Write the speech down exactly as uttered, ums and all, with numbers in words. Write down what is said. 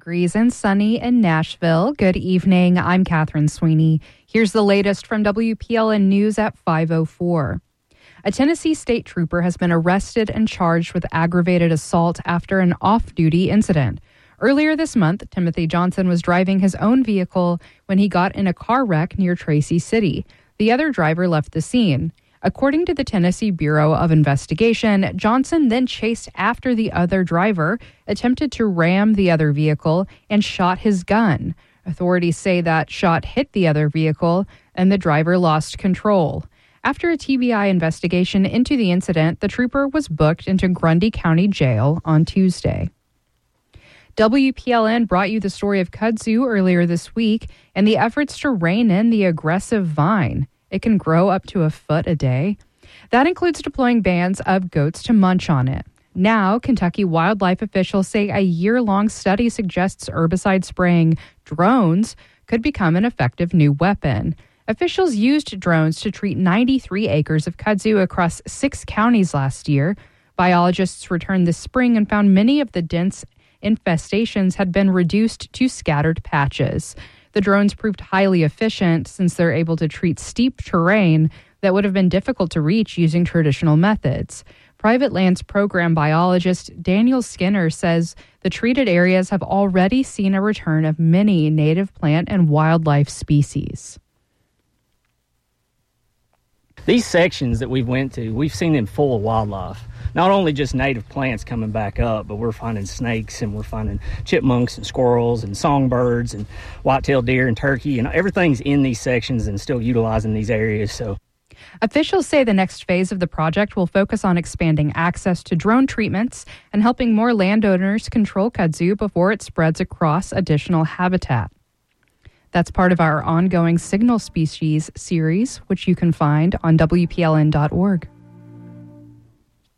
degrees and sunny in Nashville. Good evening. I'm Catherine Sweeney. Here's the latest from W P L N News at five oh four. A Tennessee state trooper has been arrested and charged with aggravated assault after an off-duty incident. Earlier this month, Timothy Johnson was driving his own vehicle when he got in a car wreck near Tracy City. The other driver left the scene. According to the Tennessee Bureau of Investigation, Johnson then chased after the other driver, attempted to ram the other vehicle, and shot his gun. Authorities say that shot hit the other vehicle and the driver lost control. After a T B I investigation into the incident, the trooper was booked into Grundy County Jail on Tuesday. W P L N brought you the story of kudzu earlier this week and the efforts to rein in the aggressive vine. It can grow up to a foot a day. That includes deploying bands of goats to munch on it. Now, Kentucky wildlife officials say a year-long study suggests herbicide spraying drones could become an effective new weapon. Officials used drones to treat ninety-three acres of kudzu across six counties last year. Biologists returned this spring and found many of the dense infestations had been reduced to scattered patches. The drones proved highly efficient since they're able to treat steep terrain that would have been difficult to reach using traditional methods. Private Lands Program biologist Daniel Skinner says the treated areas have already seen a return of many native plant and wildlife species. These sections that we've went to, we've seen them full of wildlife. Not only just native plants coming back up, but we're finding snakes and we're finding chipmunks and squirrels and songbirds and white-tailed deer and turkey, and everything's in these sections and still utilizing these areas. So, officials say the next phase of the project will focus on expanding access to drone treatments and helping more landowners control kudzu before it spreads across additional habitat. That's part of our ongoing Signal Species series, which you can find on W P L N dot org.